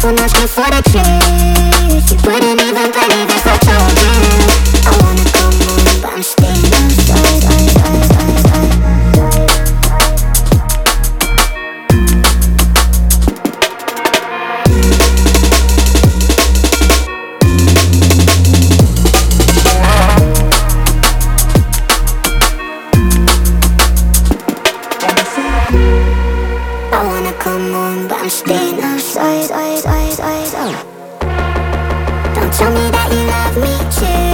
someone asking for the truth. You wouldn't even believe if I told you. I wanna come home, but I'm staying outside. I wanna come home, but I'm staying outside. Don't tell me that you love me too.